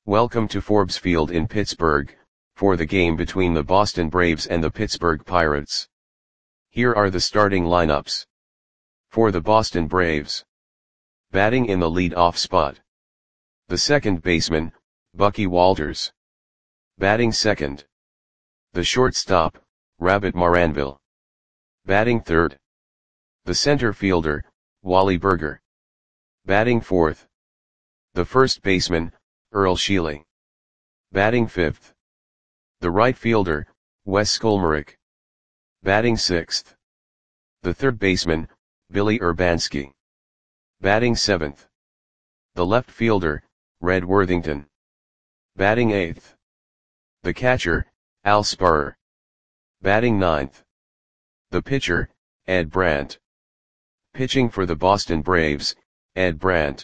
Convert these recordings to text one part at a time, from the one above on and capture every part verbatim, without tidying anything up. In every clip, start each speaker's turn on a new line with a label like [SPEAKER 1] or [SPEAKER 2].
[SPEAKER 1] Welcome to Forbes Field in Pittsburgh, for the game between the Boston Braves and the Pittsburgh Pirates. Here are the starting lineups. For the Boston Braves. Batting in the lead-off spot. The second baseman, Bucky Walters. Batting second. The shortstop, Rabbit Maranville. Batting third. The center fielder, Wally Burger. Batting fourth. The first baseman, Earl Sheely. Batting fifth. The right fielder, Wes Skolmarek. Batting sixth. The third baseman, Billy Urbanski. Batting seventh. The left fielder, Red Worthington. Batting eighth. The catcher, Al Sparrer. Batting ninth. The pitcher, Ed Brandt. Pitching for the Boston Braves, Ed Brandt.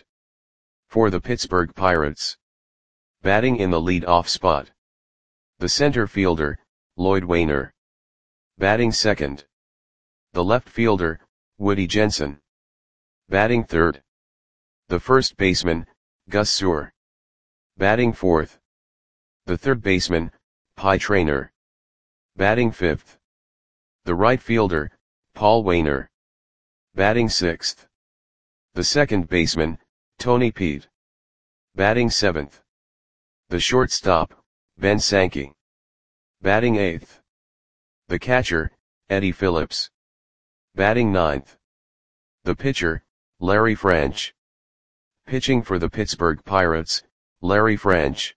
[SPEAKER 1] For the Pittsburgh Pirates. Batting in the lead-off spot. The center fielder, Lloyd Waner. Batting second. The left fielder, Woody Jensen. Batting third. The first baseman, Gus Suhr. Batting fourth. The third baseman, Pie Traynor. Batting fifth. The right fielder, Paul Waner. Batting sixth. The second baseman, Tony Pete. Batting seventh. The shortstop, Ben Sankey. Batting eighth. The catcher, Eddie Phillips. Batting ninth. The pitcher, Larry French. Pitching for the Pittsburgh Pirates, Larry French.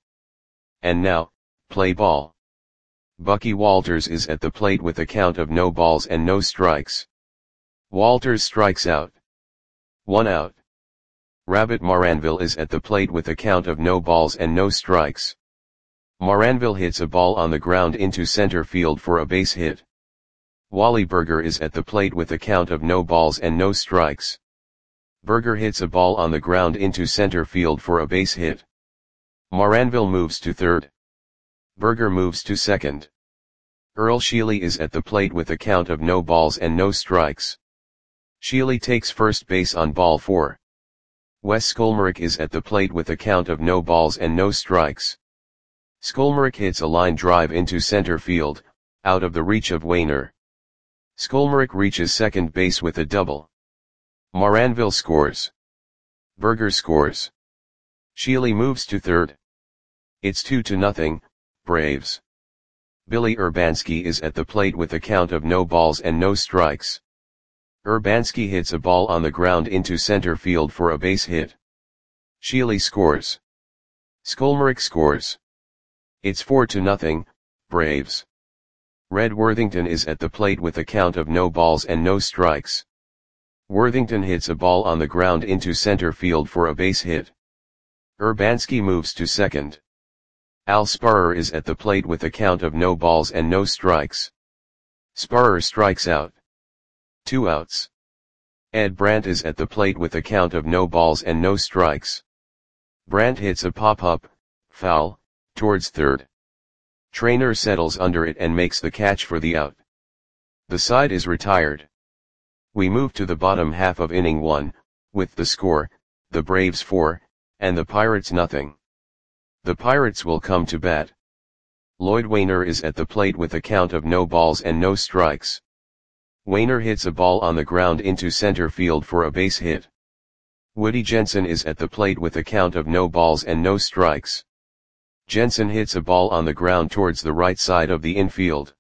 [SPEAKER 1] And now, play ball. Bucky Walters is at the plate with a count of no balls and no strikes. Walters strikes out. One out. Rabbit Maranville is at the plate with a count of no balls and no strikes. Maranville hits a ball on the ground into center field for a base hit. Wally Burger is at the plate with a count of no balls and no strikes. Burger hits a ball on the ground into center field for a base hit. Maranville moves to third. Burger moves to second. Earl Sheely is at the plate with a count of no balls and no strikes. Sheely takes first base on ball four. Wes Skolmarek is at the plate with a count of no balls and no strikes. Skolmarek hits a line drive into center field, out of the reach of Waner. Skolmarek reaches second base with a double. Maranville scores. Burger scores. Sheely moves to third. It's two to nothing, Braves. Billy Urbanski is at the plate with a count of no balls and no strikes. Urbanski hits a ball on the ground into center field for a base hit. Sheely scores. Skolmarek scores. It's four to nothing, Braves. Red Worthington is at the plate with a count of no balls and no strikes. Worthington hits a ball on the ground into center field for a base hit. Urbanski moves to second. Al Sparrer is at the plate with a count of no balls and no strikes. Sparrer strikes out. Two outs. Ed Brandt is at the plate with a count of no balls and no strikes. Brandt hits a pop-up, foul, towards third. Traynor settles under it and makes the catch for the out. The side is retired. We move to the bottom half of inning one, with the score, the Braves four, and the Pirates nothing. The Pirates will come to bat. Lloyd Waner is at the plate with a count of no balls and no strikes. Waner hits a ball on the ground into center field for a base hit. Woody Jensen is at the plate with a count of no balls and no strikes. Jensen hits a ball on the ground towards the right side of the infield.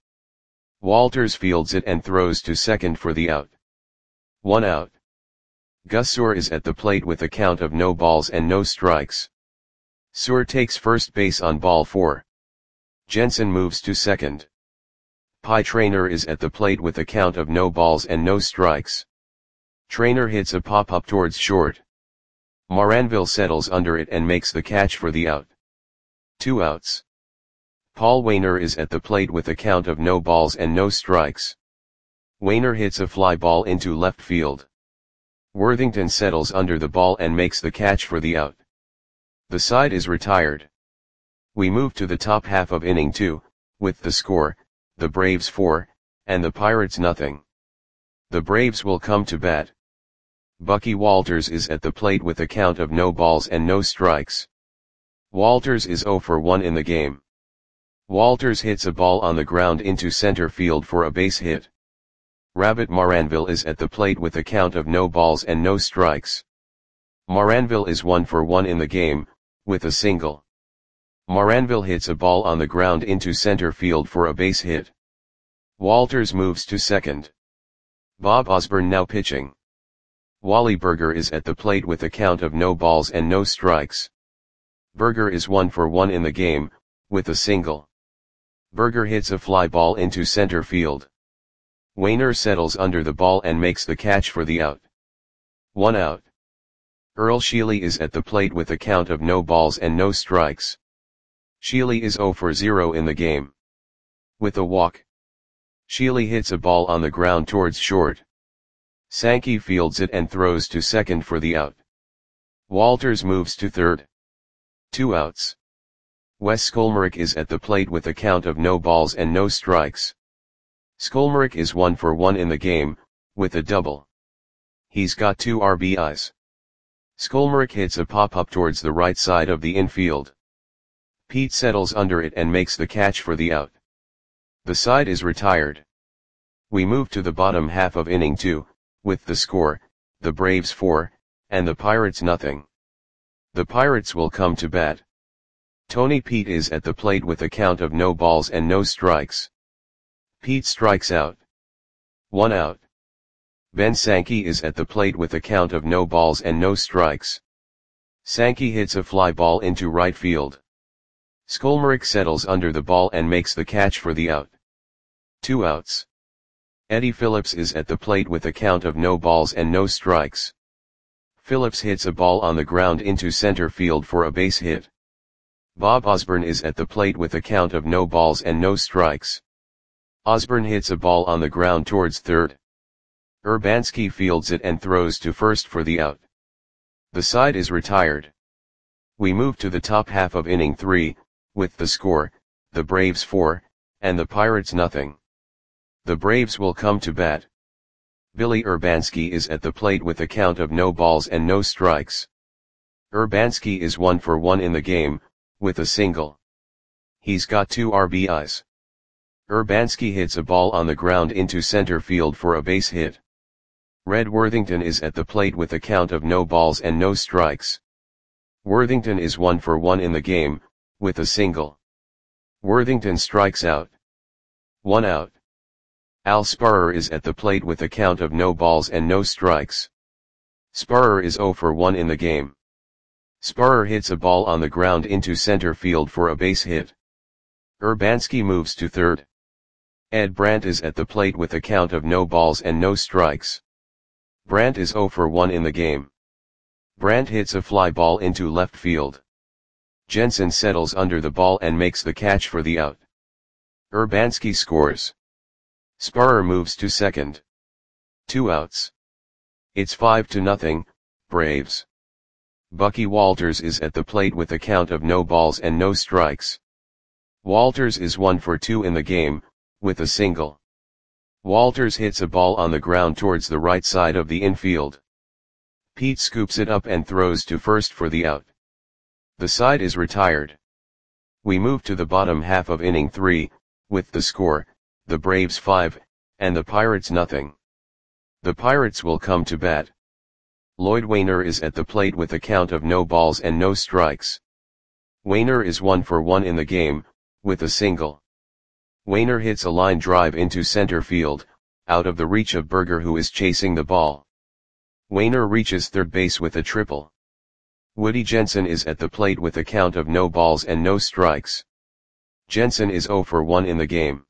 [SPEAKER 1] Walters fields it and throws to second for the out. One out. Gus Suhr is at the plate with a count of no balls and no strikes. Suhr takes first base on ball four. Jensen moves to second. Pie Traynor is at the plate with a count of no balls and no strikes. Traynor hits a pop-up towards short. Maranville settles under it and makes the catch for the out. Two outs. Paul Waner is at the plate with a count of no balls and no strikes. Waner hits a fly ball into left field. Worthington settles under the ball and makes the catch for the out. The side is retired. We move to the top half of inning two, with the score, the Braves four, and the Pirates nothing. The Braves will come to bat. Bucky Walters is at the plate with a count of no balls and no strikes. Walters is zero for one in the game. Walters hits a ball on the ground into center field for a base hit. Rabbit Maranville is at the plate with a count of no balls and no strikes. Maranville is one for one in the game, with a single. Maranville hits a ball on the ground into center field for a base hit. Walters moves to second. Bob Osborne now pitching. Wally Burger is at the plate with a count of no balls and no strikes. Burger is one for one in the game, with a single. Burger hits a fly ball into center field. Wainer settles under the ball and makes the catch for the out. One out. Earl Sheely is at the plate with a count of no balls and no strikes. Sheely is zero for zero in the game. With a walk. Sheely hits a ball on the ground towards short. Sankey fields it and throws to second for the out. Walters moves to third. Two outs. Wes Skolmerick is at the plate with a count of no balls and no strikes. Skolmerick is one for one in the game, with a double. He's got two R B Is. Skolmerick hits a pop-up towards the right side of the infield. Pete settles under it and makes the catch for the out. The side is retired. We move to the bottom half of inning two, with the score, the Braves four, and the Pirates nothing. The Pirates will come to bat. Tony Pete is at the plate with a count of no balls and no strikes. Pete strikes out. One out. Ben Sankey is at the plate with a count of no balls and no strikes. Sankey hits a fly ball into right field. Skolmerick settles under the ball and makes the catch for the out. Two outs. Eddie Phillips is at the plate with a count of no balls and no strikes. Phillips hits a ball on the ground into center field for a base hit. Bob Osborne is at the plate with a count of no balls and no strikes. Osborne hits a ball on the ground towards third. Urbanski fields it and throws to first for the out. The side is retired. We move to the top half of inning three, with the score, the Braves four, and the Pirates nothing. The Braves will come to bat. Billy Urbanski is at the plate with a count of no balls and no strikes. Urbanski is one for one in the game, with a single. He's got two R B Is. Urbanski hits a ball on the ground into center field for a base hit. Red Worthington is at the plate with a count of no balls and no strikes. Worthington is one for one in the game, with a single. Worthington strikes out. One out. Al Sparrer is at the plate with a count of no balls and no strikes. Sparrer is zero for one in the game. Sparrer hits a ball on the ground into center field for a base hit. Urbanski moves to third. Ed Brandt is at the plate with a count of no balls and no strikes. Brandt is zero for one in the game. Brandt hits a fly ball into left field. Jensen settles under the ball and makes the catch for the out. Urbanski scores. Sparrer moves to second. Two outs. It's five to nothing, Braves. Bucky Walters is at the plate with a count of no balls and no strikes. Walters is one for two in the game, with a single. Walters hits a ball on the ground towards the right side of the infield. Pete scoops it up and throws to first for the out. The side is retired. We move to the bottom half of inning three, with the score, the Braves five, and the Pirates nothing. The Pirates will come to bat. Lloyd Wainer is at the plate with a count of no balls and no strikes. Wainer is one for one in the game, with a single. Wainer hits a line drive into center field, out of the reach of Burger who is chasing the ball. Wainer reaches third base with a triple. Woody Jensen is at the plate with a count of no balls and no strikes. Jensen is zero for one in the game.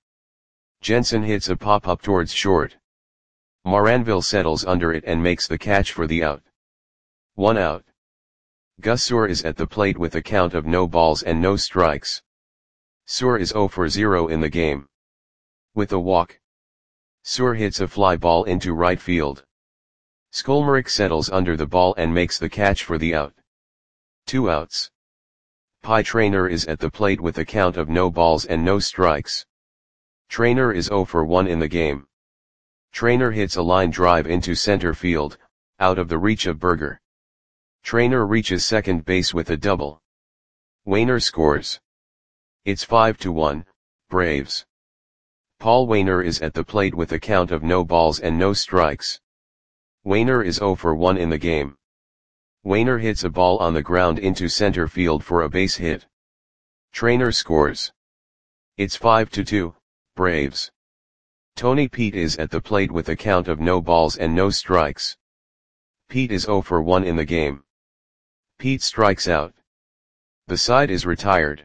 [SPEAKER 1] Jensen hits a pop-up towards short. Maranville settles under it and makes the catch for the out. One out. Gus Suhr is at the plate with a count of no balls and no strikes. Suhr is zero for zero in the game. With a walk. Suhr hits a fly ball into right field. Skolmerick settles under the ball and makes the catch for the out. Two outs. Pie Traynor is at the plate with a count of no balls and no strikes. Traynor is zero for one in the game. Traynor hits a line drive into center field, out of the reach of Burger. Traynor reaches second base with a double. Wainer scores. It's five to one, Braves. Paul Wainer is at the plate with a count of no balls and no strikes. Wainer is zero for one in the game. Wainer hits a ball on the ground into center field for a base hit. Trainer scores. It's five to two, Braves. Tony Pete is at the plate with a count of no balls and no strikes. Pete is zero for one in the game. Pete strikes out. The side is retired.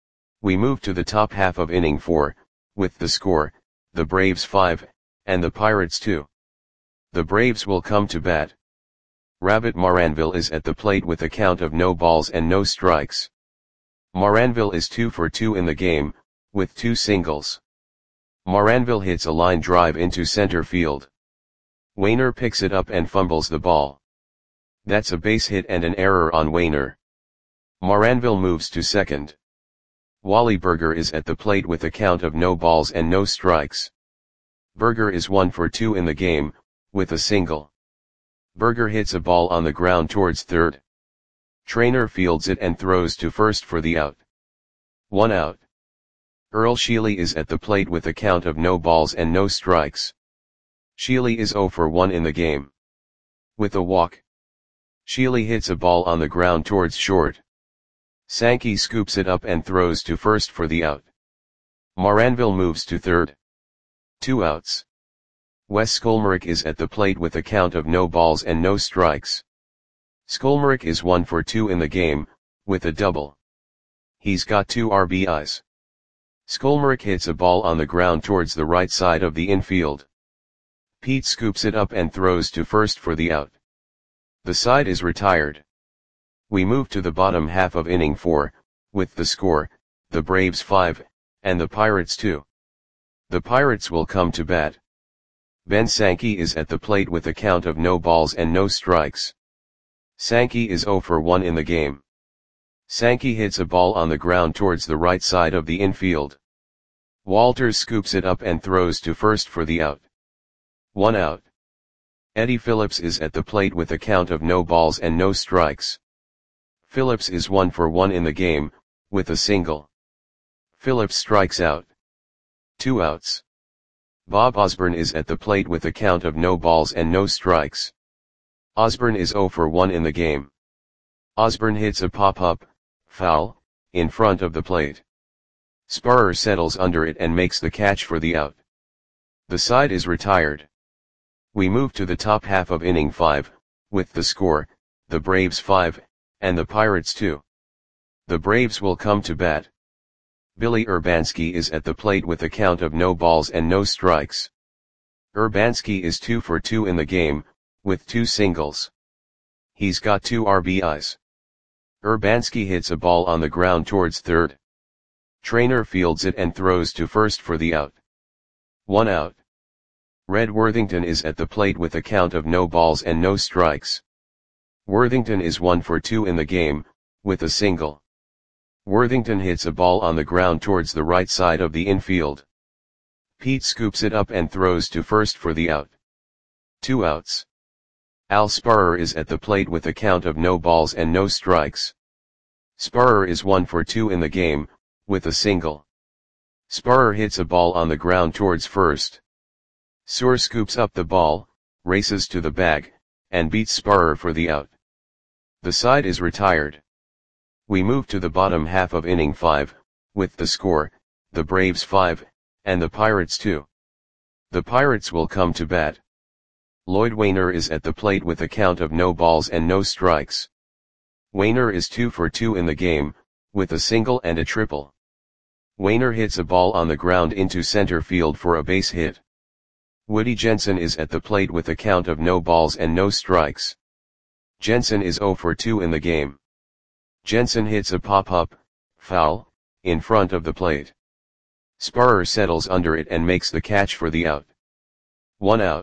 [SPEAKER 1] We move to the top half of inning four, with the score, the Braves five, and the Pirates two. The Braves will come to bat. Rabbit Maranville is at the plate with a count of no balls and no strikes. Maranville is two for two in the game, with two singles. Maranville hits a line drive into center field. Wainer picks it up and fumbles the ball. That's a base hit and an error on Wainer. Maranville moves to second. Wally Burger is at the plate with a count of no balls and no strikes. Burger is one for two in the game, with a single. Burger hits a ball on the ground towards third. Trainer fields it and throws to first for the out. One out. Earl Sheely is at the plate with a count of no balls and no strikes. Sheely is zero for one in the game. With a walk. Sheely hits a ball on the ground towards short. Sankey scoops it up and throws to first for the out. Maranville moves to third. Two outs. Wes Skolmerick is at the plate with a count of no balls and no strikes. Skolmerick is one for two in the game, with a double. He's got two R B Is. Skolmerick hits a ball on the ground towards the right side of the infield. Pete scoops it up and throws to first for the out. The side is retired. We move to the bottom half of inning four, with the score, the Braves five, and the Pirates two. The Pirates will come to bat. Ben Sankey is at the plate with a count of no balls and no strikes. Sankey is zero for one in the game. Sankey hits a ball on the ground towards the right side of the infield. Walters scoops it up and throws to first for the out. One out. Eddie Phillips is at the plate with a count of no balls and no strikes. Phillips is one for one in the game, with a single. Phillips strikes out. Two outs. Bob Osborne is at the plate with a count of no balls and no strikes. Osborne is zero for one in the game. Osborne hits a pop-up, foul, in front of the plate. Spurrier settles under it and makes the catch for the out. The side is retired. We move to the top half of inning five, with the score, the Braves five, and the Pirates two. The Braves will come to bat. Billy Urbanski is at the plate with a count of no balls and no strikes. Urbanski is two for two in the game, with two singles. He's got two R B Is. Urbanski hits a ball on the ground towards third. Trainer fields it and throws to first for the out. One out. Red Worthington is at the plate with a count of no balls and no strikes. Worthington is one for two in the game, with a single. Worthington hits a ball on the ground towards the right side of the infield. Pete scoops it up and throws to first for the out. Two outs. Al Spurrier is at the plate with a count of no balls and no strikes. Spurrier is one for two in the game, with a single. Spurrier hits a ball on the ground towards first. Suhr scoops up the ball, races to the bag, and beats Spurrier for the out. The side is retired. We move to the bottom half of inning five, with the score, the Braves five, and the Pirates two. The Pirates will come to bat. Lloyd Wainer is at the plate with a count of no balls and no strikes. Wainer is two for two in the game, with a single and a triple. Wainer hits a ball on the ground into center field for a base hit. Woody Jensen is at the plate with a count of no balls and no strikes. Jensen is zero for two in the game. Jensen hits a pop-up, foul, in front of the plate. Spurrier settles under it and makes the catch for the out. One out.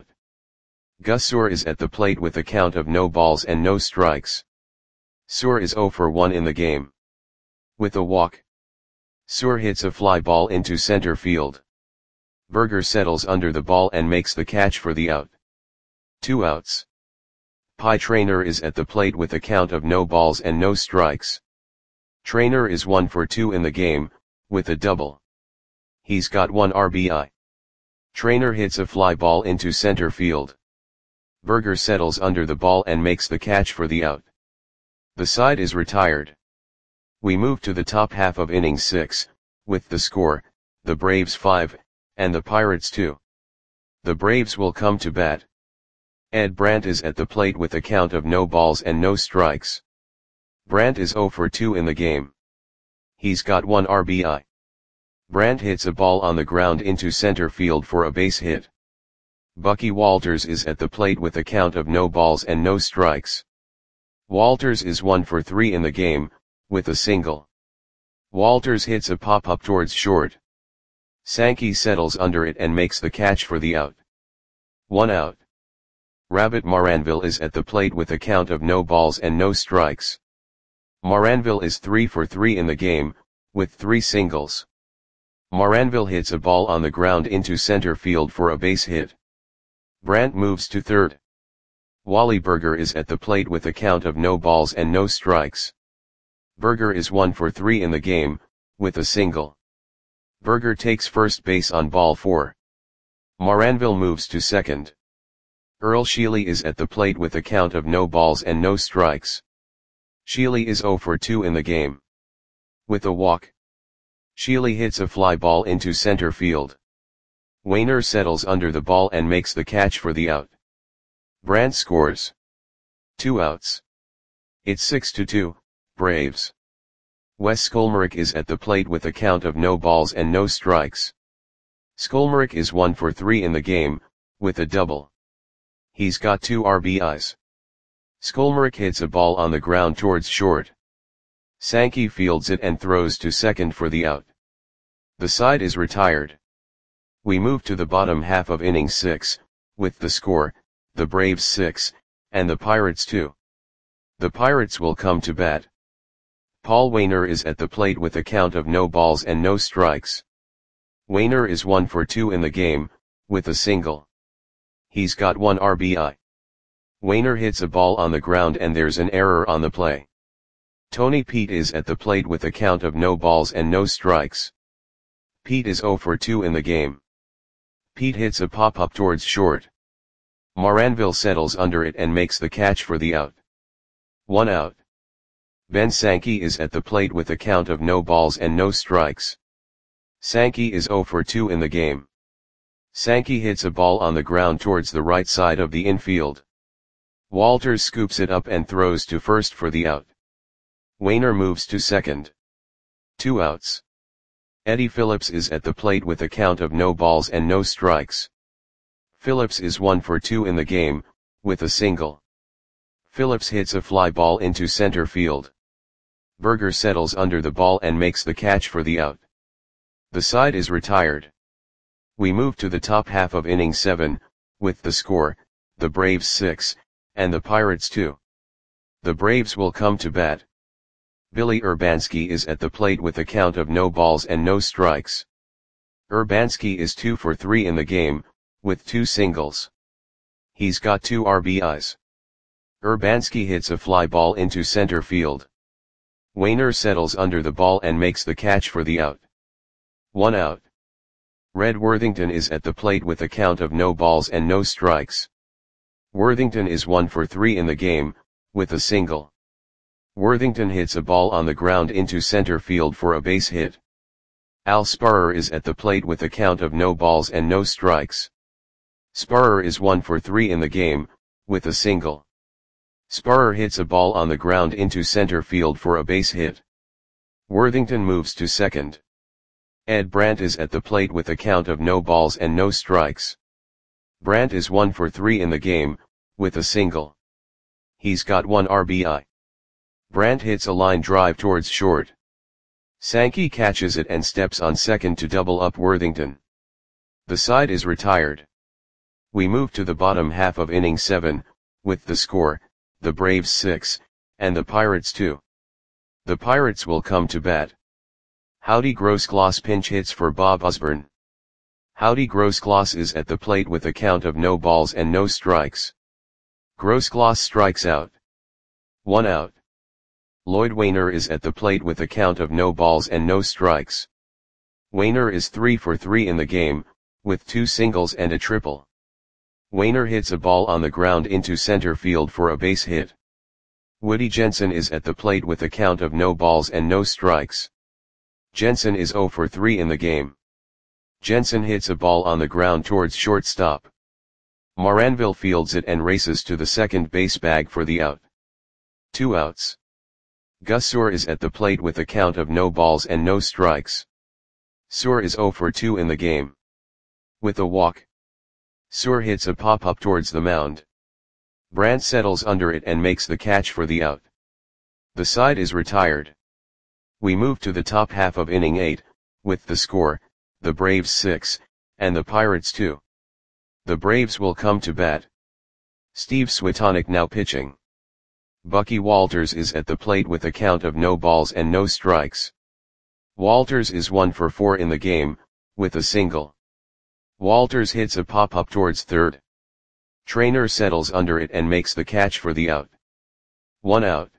[SPEAKER 1] Gus Suhr is at the plate with a count of no balls and no strikes. Suhr is zero for one in the game. With a walk. Suhr hits a fly ball into center field. Burger settles under the ball and makes the catch for the out. Two outs. Pie Traynor is at the plate with a count of no balls and no strikes. Trainer is one for two in the game, with a double. He's got one R B I. Trainer hits a fly ball into center field. Berger settles under the ball and makes the catch for the out. The side is retired. We move to the top half of inning six, with the score, the Braves five, and the Pirates two. The Braves will come to bat. Ed Brandt is at the plate with a count of no balls and no strikes. Brandt is zero for two in the game. He's got one R B I. Brandt hits a ball on the ground into center field for a base hit. Bucky Walters is at the plate with a count of no balls and no strikes. Walters is one for three in the game, with a single. Walters hits a pop-up towards short. Sankey settles under it and makes the catch for the out. One out. Rabbit Maranville is at the plate with a count of no balls and no strikes. Maranville is three for three in the game, with three singles. Maranville hits a ball on the ground into center field for a base hit. Brandt moves to third. Wally Berger is at the plate with a count of no balls and no strikes. Berger is one for three in the game, with a single. Berger takes first base on ball four. Maranville moves to second. Earl Sheely is at the plate with a count of no balls and no strikes. Sheely is zero for two in the game. With a walk. Sheely hits a fly ball into center field. Wainer settles under the ball and makes the catch for the out. Brandt scores. Two outs. It's six to two, Braves. Wes Skolmerick is at the plate with a count of no balls and no strikes. Skolmerick is one for three in the game, with a double. He's got two R B Is. Skolmerick hits a ball on the ground towards short. Sankey fields it and throws to second for the out. The side is retired. We move to the bottom half of inning six, with the score, the Braves six, and the Pirates two. The Pirates will come to bat. Paul Wainer is at the plate with a count of no balls and no strikes. Wainer is one for two in the game, with a single. He's got one R B I. Wainer hits a ball on the ground and there's an error on the play. Tony Pete is at the plate with a count of no balls and no strikes. Pete is zero for two in the game. Pete hits a pop-up towards short. Maranville settles under it and makes the catch for the out. One out. Ben Sankey is at the plate with a count of no balls and no strikes. Sankey is zero for two in the game. Sankey hits a ball on the ground towards the right side of the infield. Walters scoops it up and throws to first for the out. Wainer moves to second. Two outs. Eddie Phillips is at the plate with a count of no balls and no strikes. Phillips is one for two in the game, with a single. Phillips hits a fly ball into center field. Berger settles under the ball and makes the catch for the out. The side is retired. We move to the top half of inning seven, with the score, the Braves six, and the Pirates two. The Braves will come to bat. Billy Urbanski is at the plate with a count of no balls and no strikes. Urbanski is two for three in the game, with two singles. He's got two R B Is. Urbanski hits a fly ball into center field. Wainer settles under the ball and makes the catch for the out. One out. Red Worthington is at the plate with a count of no balls and no strikes. Worthington is one for three in the game, with a single. Worthington hits a ball on the ground into center field for a base hit. Al Sparrer is at the plate with a count of no balls and no strikes. Sparrer is one for three in the game, with a single. Sparrer hits a ball on the ground into center field for a base hit. Worthington moves to second. Ed Brandt is at the plate with a count of no balls and no strikes. Brandt is one for three in the game, with a single. He's got one R B I. Brandt hits a line drive towards short. Sankey catches it and steps on second to double up Worthington. The side is retired. We move to the bottom half of inning seven, with the score, the Braves six, and the Pirates two. The Pirates will come to bat. Howdy Grossgloss pinch hits for Bob Osborne. Howdy Grossgloss is at the plate with a count of no balls and no strikes. Grossgloss strikes out. One out. Lloyd Wainer is at the plate with a count of no balls and no strikes. Wainer is three for three in the game, with two singles and a triple. Wainer hits a ball on the ground into center field for a base hit. Woody Jensen is at the plate with a count of no balls and no strikes. Jensen is zero for three in the game. Jensen hits a ball on the ground towards shortstop. Moranville fields it and races to the second base bag for the out. Two outs. Gus Suhr is at the plate with a count of no balls and no strikes. Suhr is zero for two in the game. With a walk, Suhr hits a pop-up towards the mound. Brandt settles under it and makes the catch for the out. The side is retired. We move to the top half of inning eight, with the score, the Braves six, and the Pirates two. The Braves will come to bat. Steve Switonic now pitching. Bucky Walters is at the plate with a count of no balls and no strikes. Walters is one for four in the game, with a single. Walters hits a pop-up towards third. Trainer settles under it and makes the catch for the out. One out.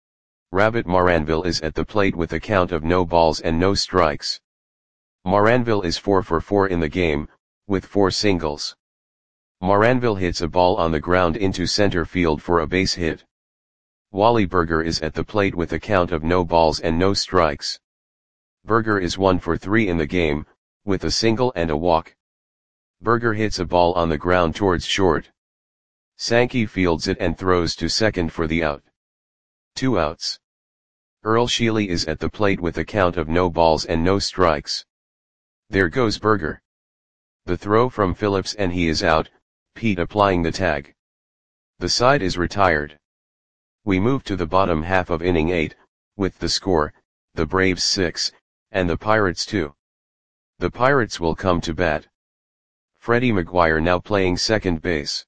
[SPEAKER 1] Rabbit Moranville is at the plate with a count of no balls and no strikes. Moranville is four for four in the game, with four singles. Moranville hits a ball on the ground into center field for a base hit. Wally Berger is at the plate with a count of no balls and no strikes. Berger is one for three in the game, with a single and a walk. Berger hits a ball on the ground towards short. Sankey fields it and throws to second for the out. Two outs. Earl Sheely is at the plate with a count of no balls and no strikes. There goes Berger. The throw from Phillips and he is out, Pete applying the tag. The side is retired. We move to the bottom half of inning eight, with the score, the Braves six, and the Pirates two. The Pirates will come to bat. Freddie McGuire now playing second base.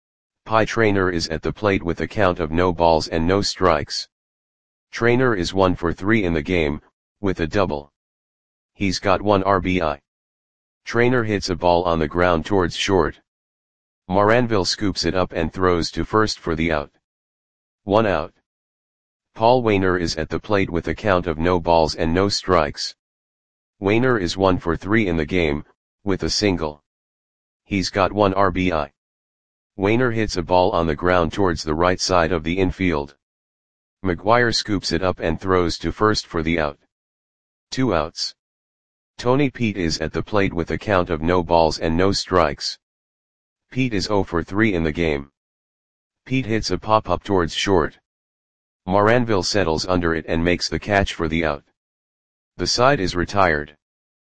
[SPEAKER 1] Pie Traynor is at the plate with a count of no balls and no strikes. Traynor is one for three in the game, with a double. He's got one R B I. Traynor hits a ball on the ground towards short. Moranville scoops it up and throws to first for the out. One out. Paul Wainer is at the plate with a count of no balls and no strikes. Wainer is one for three in the game, with a single. He's got one R B I. Wainer hits a ball on the ground towards the right side of the infield. McGuire scoops it up and throws to first for the out. Two outs. Tony Pete is at the plate with a count of no balls and no strikes. Pete is zero for three in the game. Pete hits a pop-up towards short. Moranville settles under it and makes the catch for the out. The side is retired.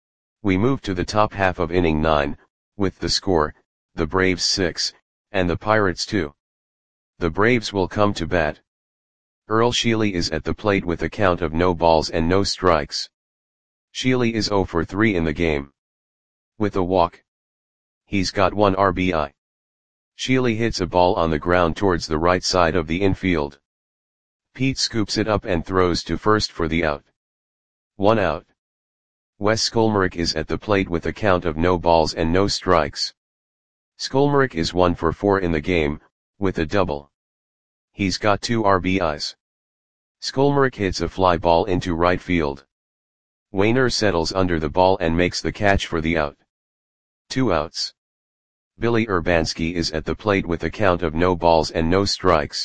[SPEAKER 1] We move to the top half of inning nine, with the score, the Braves six, and the Pirates two. The Braves will come to bat. Earl Sheely is at the plate with a count of no balls and no strikes. Sheely is zero for three in the game. With a walk. He's got one R B I. Sheely hits a ball on the ground towards the right side of the infield. Pete scoops it up and throws to first for the out. One out. Wes Skolmerick is at the plate with a count of no balls and no strikes. Skolmerick is one for four in the game, with a double. He's got two R B Is. Skolmerick hits a fly ball into right field. Wainer settles under the ball and makes the catch for the out. Two outs. Billy Urbanski is at the plate with a count of no balls and no strikes.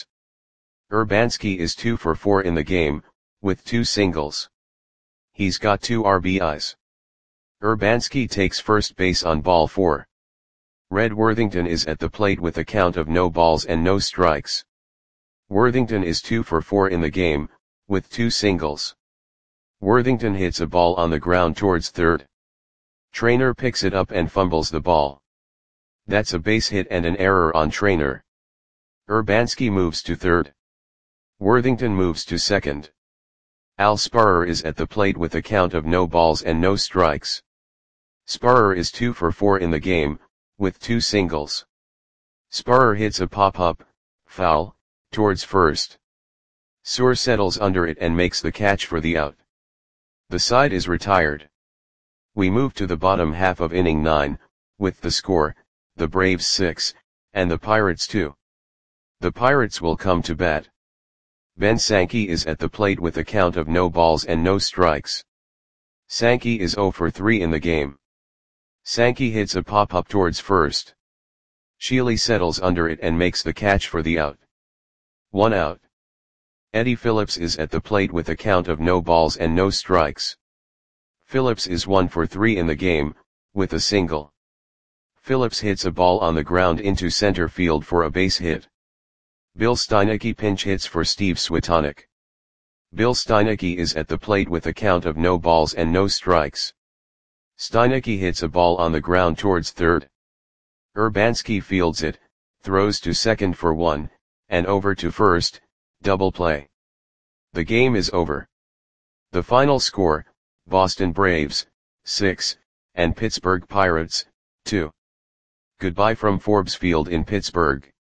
[SPEAKER 1] Urbanski is two for four in the game, with two singles. He's got two R B Is. Urbanski takes first base on ball four. Red Worthington is at the plate with a count of no balls and no strikes. Worthington is two for four in the game, with two singles. Worthington hits a ball on the ground towards third. Traynor picks it up and fumbles the ball. That's a base hit and an error on Traynor. Urbanski moves to third. Worthington moves to second. Al Sparrer is at the plate with a count of no balls and no strikes. Sparrer is two for four in the game, with two singles. Sparrer hits a pop-up, foul, towards first. Suhr settles under it and makes the catch for the out. The side is retired. We move to the bottom half of inning nine, with the score, the Braves six, and the Pirates two. The Pirates will come to bat. Ben Sankey is at the plate with a count of no balls and no strikes. Sankey is zero for three in the game. Sankey hits a pop-up towards first. Sheely settles under it and makes the catch for the out. One out. Eddie Phillips is at the plate with a count of no balls and no strikes. Phillips is one for three in the game, with a single. Phillips hits a ball on the ground into center field for a base hit. Bill Steinecke pinch hits for Steve Switonic. Bill Steinecke is at the plate with a count of no balls and no strikes. Steinecke hits a ball on the ground towards third. Urbanski fields it, throws to second for one, and over to first, double play. The game is over. The final score, Boston Braves, six, and Pittsburgh Pirates, two. Goodbye from Forbes Field in Pittsburgh.